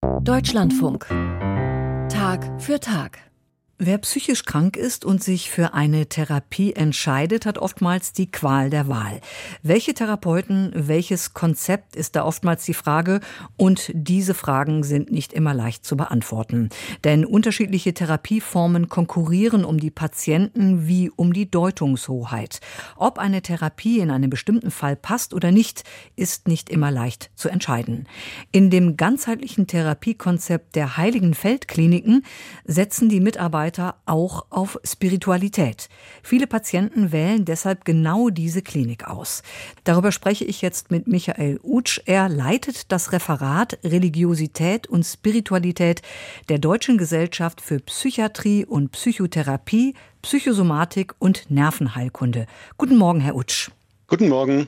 Deutschlandfunk. Tag für Tag. Wer psychisch krank ist und sich für eine Therapie entscheidet, hat oftmals die Qual der Wahl. Welche Therapeuten, welches Konzept ist da oftmals die Frage? Und diese Fragen sind nicht immer leicht zu beantworten. Denn unterschiedliche Therapieformen konkurrieren um die Patienten wie um die Deutungshoheit. Ob eine Therapie in einem bestimmten Fall passt oder nicht, ist nicht immer leicht zu entscheiden. In dem ganzheitlichen Therapiekonzept der Heiligen Feldkliniken setzen die Mitarbeiter auch auf Spiritualität. Viele Patienten wählen deshalb genau diese Klinik aus. Darüber spreche ich jetzt mit Michael Utsch. Er leitet das Referat Religiosität und Spiritualität der Deutschen Gesellschaft für Psychiatrie und Psychotherapie, Psychosomatik und Nervenheilkunde. Guten Morgen, Herr Utsch. Guten Morgen.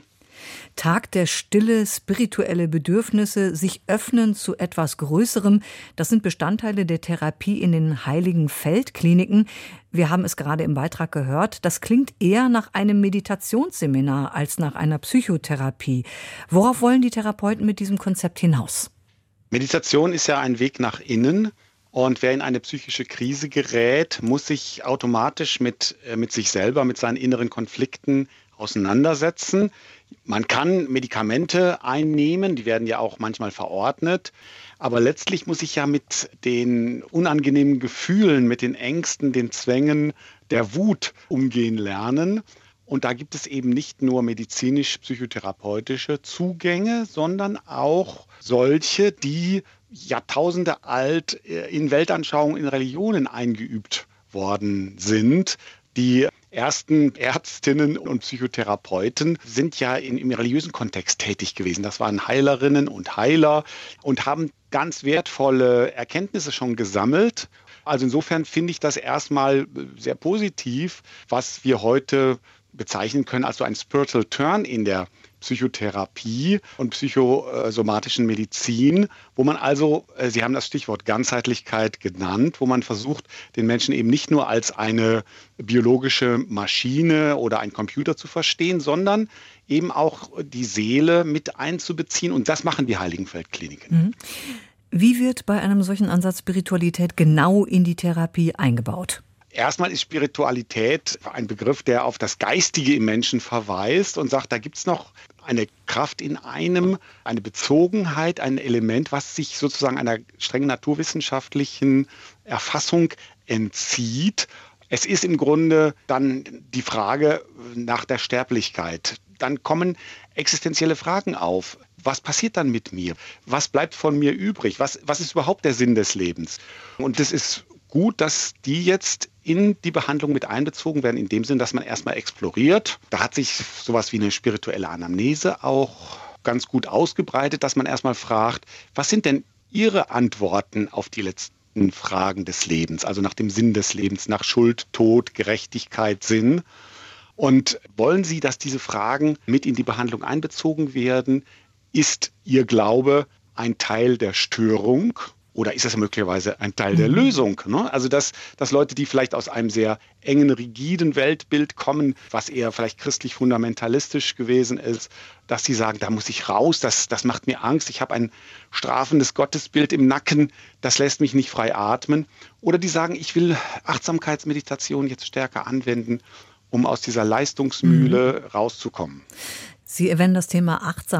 Tag der Stille, spirituelle Bedürfnisse, sich öffnen zu etwas Größerem. Das sind Bestandteile der Therapie in den Heiligen Feldkliniken. Wir haben es gerade im Beitrag gehört. Das klingt eher nach einem Meditationsseminar als nach einer Psychotherapie. Worauf wollen die Therapeuten mit diesem Konzept hinaus? Meditation ist ja ein Weg nach innen. Und wer in eine psychische Krise gerät, muss sich automatisch mit sich selber, mit seinen inneren Konflikten auseinandersetzen. Man kann Medikamente einnehmen, die werden ja auch manchmal verordnet. Aber letztlich muss ich ja mit den unangenehmen Gefühlen, mit den Ängsten, den Zwängen der Wut umgehen lernen. Und da gibt es eben nicht nur medizinisch-psychotherapeutische Zugänge, sondern auch solche, die Jahrtausende alt in Weltanschauungen, in Religionen eingeübt worden sind. Die ersten Ärztinnen und Psychotherapeuten sind ja im religiösen Kontext tätig gewesen. Das waren Heilerinnen und Heiler und haben ganz wertvolle Erkenntnisse schon gesammelt. Also insofern finde ich das erstmal sehr positiv, was wir heute bezeichnen können als so ein Spiritual Turn in der Psychotherapie und psychosomatischen Medizin, wo man also, Sie haben das Stichwort Ganzheitlichkeit genannt, wo man versucht, den Menschen eben nicht nur als eine biologische Maschine oder ein Computer zu verstehen, sondern eben auch die Seele mit einzubeziehen. Und das machen die Heiligen Feldkliniken. Mhm. Wie wird bei einem solchen Ansatz Spiritualität genau in die Therapie eingebaut? Erstmal ist Spiritualität ein Begriff, der auf das Geistige im Menschen verweist und sagt, da gibt es noch eine Kraft in einem, eine Bezogenheit, ein Element, was sich sozusagen einer strengen naturwissenschaftlichen Erfassung entzieht. Es ist im Grunde dann die Frage nach der Sterblichkeit. Dann kommen existenzielle Fragen auf. Was passiert dann mit mir? Was bleibt von mir übrig? Was ist überhaupt der Sinn des Lebens? Und es ist gut, dass die jetzt in die Behandlung mit einbezogen werden, in dem Sinn, dass man erstmal exploriert. Da hat sich sowas wie eine spirituelle Anamnese auch ganz gut ausgebreitet, dass man erstmal fragt, was sind denn Ihre Antworten auf die letzten Fragen des Lebens, also nach dem Sinn des Lebens, nach Schuld, Tod, Gerechtigkeit, Sinn. Und wollen Sie, dass diese Fragen mit in die Behandlung einbezogen werden? Ist Ihr Glaube ein Teil der Störung? Oder ist das möglicherweise ein Teil der Lösung? Ne? Also dass Leute, die vielleicht aus einem sehr engen, rigiden Weltbild kommen, was eher vielleicht christlich-fundamentalistisch gewesen ist, dass sie sagen, da muss ich raus, das macht mir Angst, ich habe ein strafendes Gottesbild im Nacken, das lässt mich nicht frei atmen. Oder die sagen, ich will Achtsamkeitsmeditation jetzt stärker anwenden, um aus dieser Leistungsmühle rauszukommen. Sie erwähnen das Thema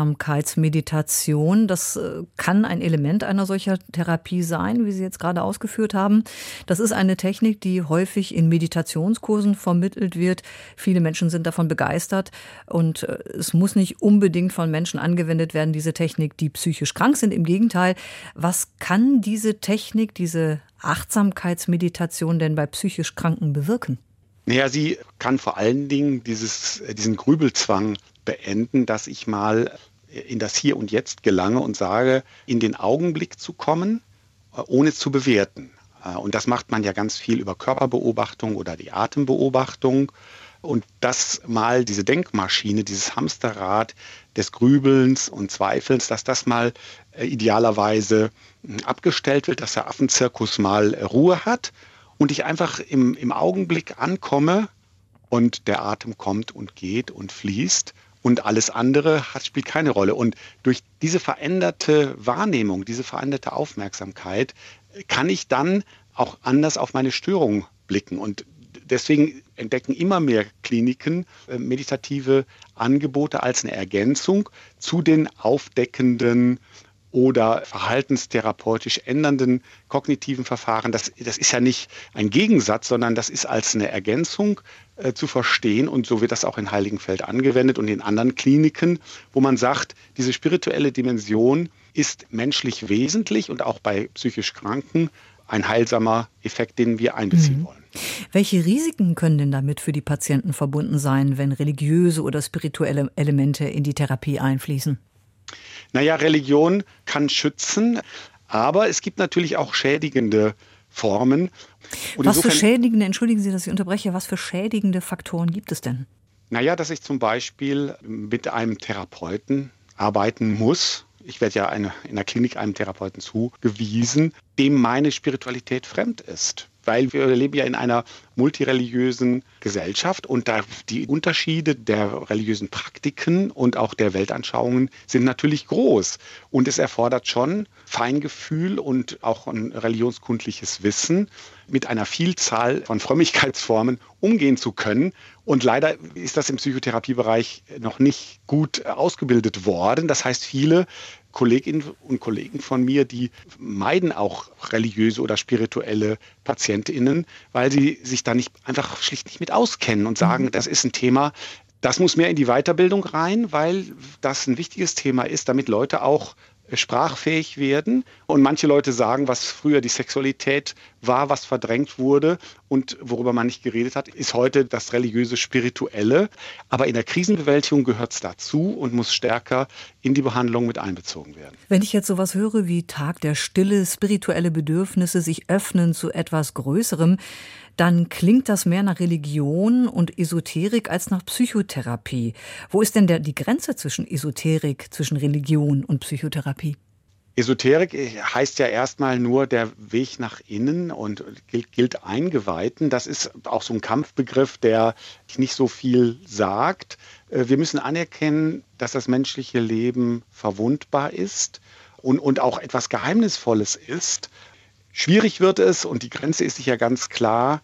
Achtsamkeitsmeditation. Das kann ein Element einer solcher Therapie sein, wie Sie jetzt gerade ausgeführt haben. Das ist eine Technik, die häufig in Meditationskursen vermittelt wird. Viele Menschen sind davon begeistert. Und es muss nicht unbedingt von Menschen angewendet werden, diese Technik, die psychisch krank sind. Im Gegenteil, was kann diese Technik, diese Achtsamkeitsmeditation denn bei psychisch Kranken bewirken? Naja, sie kann vor allen Dingen diesen Grübelzwang beenden, dass ich mal in das Hier und Jetzt gelange und sage, in den Augenblick zu kommen, ohne zu bewerten. Und das macht man ja ganz viel über Körperbeobachtung oder die Atembeobachtung. Und dass mal diese Denkmaschine, dieses Hamsterrad des Grübelns und Zweifelns, dass das mal idealerweise abgestellt wird, dass der Affenzirkus mal Ruhe hat und ich einfach im Augenblick ankomme und der Atem kommt und geht und fließt. und alles andere spielt keine Rolle. Und durch diese veränderte Wahrnehmung, diese veränderte Aufmerksamkeit kann ich dann auch anders auf meine Störung blicken. Und deswegen entdecken immer mehr Kliniken meditative Angebote als eine Ergänzung zu den aufdeckenden oder verhaltenstherapeutisch ändernden kognitiven Verfahren. Das ist ja nicht ein Gegensatz, sondern das ist als eine Ergänzung zu verstehen. Und so wird das auch in Heiligenfeld angewendet und in anderen Kliniken, wo man sagt, diese spirituelle Dimension ist menschlich wesentlich und auch bei psychisch Kranken ein heilsamer Effekt, den wir einbeziehen wollen. Welche Risiken können denn damit für die Patienten verbunden sein, wenn religiöse oder spirituelle Elemente in die Therapie einfließen? Naja, Religion kann schützen, aber es gibt natürlich auch schädigende Formen. Und was für schädigende, entschuldigen Sie, dass ich unterbreche, was für schädigende Faktoren gibt es denn? Naja, dass ich zum Beispiel mit einem Therapeuten arbeiten muss. Ich werde ja in der Klinik einem Therapeuten zugewiesen, dem meine Spiritualität fremd ist. Weil wir leben ja in einer multireligiösen Gesellschaft und da die Unterschiede der religiösen Praktiken und auch der Weltanschauungen sind natürlich groß. Und es erfordert schon Feingefühl und auch ein religionskundliches Wissen, mit einer Vielzahl von Frömmigkeitsformen umgehen zu können. Und leider ist das im Psychotherapiebereich noch nicht gut ausgebildet worden. Das heißt, viele Kolleginnen und Kollegen von mir, die meiden auch religiöse oder spirituelle PatientInnen, weil sie sich da einfach schlicht nicht mit auskennen und sagen, das ist ein Thema, das muss mehr in die Weiterbildung rein, weil das ein wichtiges Thema ist, damit Leute auch sprachfähig werden. Und manche Leute sagen, was früher die Sexualität war, was verdrängt wurde und worüber man nicht geredet hat, ist heute das religiöse Spirituelle. Aber in der Krisenbewältigung gehört es dazu und muss stärker in die Behandlung mit einbezogen werden. Wenn ich jetzt sowas höre wie Tag der Stille, spirituelle Bedürfnisse sich öffnen zu etwas Größerem, dann klingt das mehr nach Religion und Esoterik als nach Psychotherapie. Wo ist denn die Grenze zwischen Esoterik, zwischen Religion und Psychotherapie? Esoterik heißt ja erstmal nur der Weg nach innen und gilt Eingeweihten. Das ist auch so ein Kampfbegriff, der nicht so viel sagt. Wir müssen anerkennen, dass das menschliche Leben verwundbar ist und auch etwas Geheimnisvolles ist. Schwierig wird es, und die Grenze ist sicher ganz klar,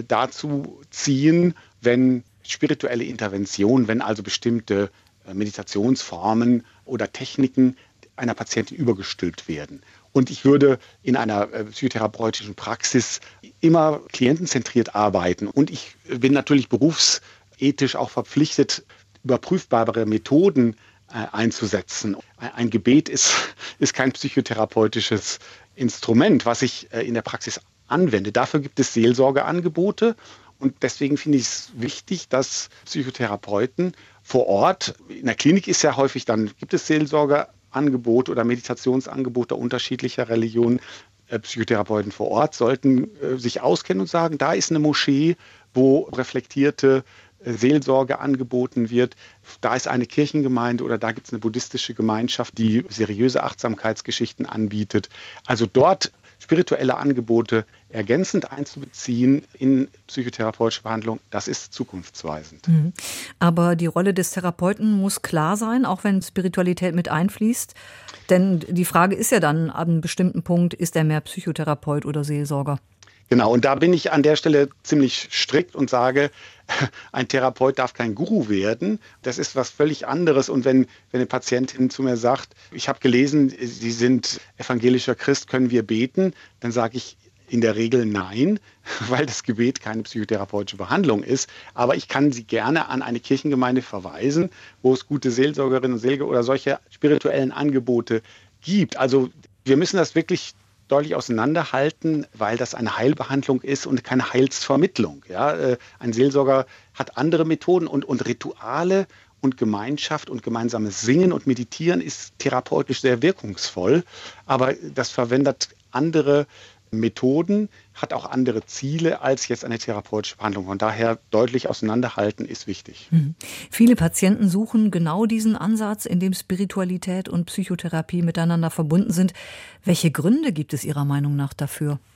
dazu ziehen, wenn spirituelle Intervention, wenn also bestimmte Meditationsformen oder Techniken einer Patientin übergestülpt werden. Und ich würde in einer psychotherapeutischen Praxis immer klientenzentriert arbeiten. Und ich bin natürlich berufsethisch auch verpflichtet, überprüfbare Methoden einzusetzen. Ein Gebet ist kein psychotherapeutisches Instrument, was ich in der Praxis anwende. Dafür gibt es Seelsorgeangebote. Und deswegen finde ich es wichtig, dass Psychotherapeuten vor Ort, in der Klinik ist ja häufig, dann gibt es Seelsorgeangebote oder Meditationsangebote unterschiedlicher Religionen. Psychotherapeuten vor Ort sollten sich auskennen und sagen, da ist eine Moschee, wo reflektierte Seelsorge angeboten wird. Da ist eine Kirchengemeinde oder da gibt es eine buddhistische Gemeinschaft, die seriöse Achtsamkeitsgeschichten anbietet. Also dort spirituelle Angebote ergänzend einzubeziehen in psychotherapeutische Behandlung, das ist zukunftsweisend. Aber die Rolle des Therapeuten muss klar sein, auch wenn Spiritualität mit einfließt. Denn die Frage ist ja dann an einem bestimmten Punkt, ist er mehr Psychotherapeut oder Seelsorger? Genau, und da bin ich an der Stelle ziemlich strikt und sage, ein Therapeut darf kein Guru werden. Das ist was völlig anderes. Und wenn eine Patientin zu mir sagt, ich habe gelesen, Sie sind evangelischer Christ, können wir beten? Dann sage ich in der Regel nein, weil das Gebet keine psychotherapeutische Behandlung ist. Aber ich kann Sie gerne an eine Kirchengemeinde verweisen, wo es gute Seelsorgerinnen und Seelsorger oder solche spirituellen Angebote gibt. Also wir müssen das wirklich deutlich auseinanderhalten, weil das eine Heilbehandlung ist und keine Heilsvermittlung. Ja? Ein Seelsorger hat andere Methoden und Rituale und Gemeinschaft und gemeinsames Singen und Meditieren ist therapeutisch sehr wirkungsvoll, aber das verwendet andere Methoden, hat auch andere Ziele als jetzt eine therapeutische Behandlung. Von daher deutlich auseinanderhalten ist wichtig. Viele Patienten suchen genau diesen Ansatz, in dem Spiritualität und Psychotherapie miteinander verbunden sind. Welche Gründe gibt es Ihrer Meinung nach dafür?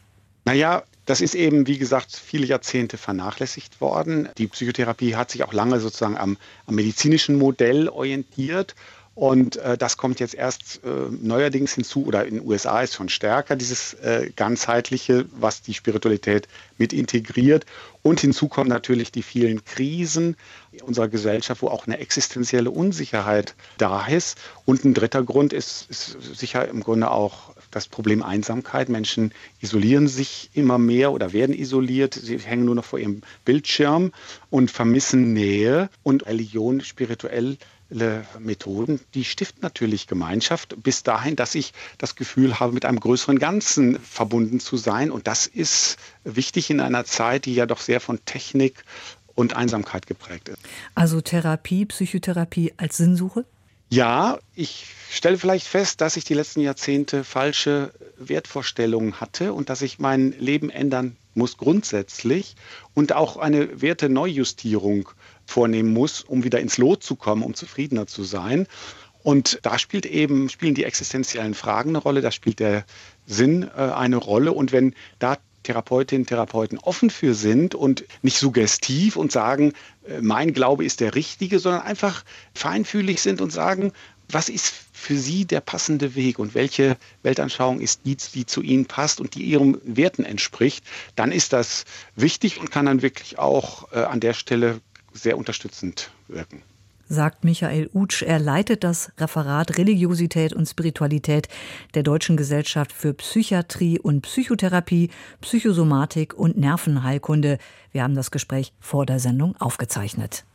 Naja, das ist eben, wie gesagt, viele Jahrzehnte vernachlässigt worden. Die Psychotherapie hat sich auch lange sozusagen am medizinischen Modell orientiert. Und das kommt jetzt erst neuerdings hinzu, oder in den USA ist schon stärker, dieses ganzheitliche, was die Spiritualität mit integriert. Und hinzu kommen natürlich die vielen Krisen unserer Gesellschaft, wo auch eine existenzielle Unsicherheit da ist. Und ein dritter Grund ist sicher im Grunde auch das Problem Einsamkeit. Menschen isolieren sich immer mehr oder werden isoliert. Sie hängen nur noch vor ihrem Bildschirm und vermissen Nähe. Und Religion, spirituell Methoden, die stiften natürlich Gemeinschaft bis dahin, dass ich das Gefühl habe, mit einem größeren Ganzen verbunden zu sein. Und das ist wichtig in einer Zeit, die ja doch sehr von Technik und Einsamkeit geprägt ist. Also Therapie, Psychotherapie als Sinnsuche? Ja, ich stelle vielleicht fest, dass ich die letzten Jahrzehnte falsche Wertvorstellungen hatte und dass ich mein Leben ändern muss grundsätzlich und auch eine Werteneujustierung vornehmen muss, um wieder ins Lot zu kommen, um zufriedener zu sein. Und da spielen die existenziellen Fragen eine Rolle, da spielt der Sinn eine Rolle. Und wenn da Therapeutinnen und Therapeuten offen für sind und nicht suggestiv und sagen, mein Glaube ist der richtige, sondern einfach feinfühlig sind und sagen, was ist für Sie der passende Weg und welche Weltanschauung ist die zu Ihnen passt und die Ihren Werten entspricht, dann ist das wichtig und kann dann wirklich auch an der Stelle sehr unterstützend wirken. Sagt Michael Utsch. Er leitet das Referat Religiosität und Spiritualität der Deutschen Gesellschaft für Psychiatrie und Psychotherapie, Psychosomatik und Nervenheilkunde. Wir haben das Gespräch vor der Sendung aufgezeichnet.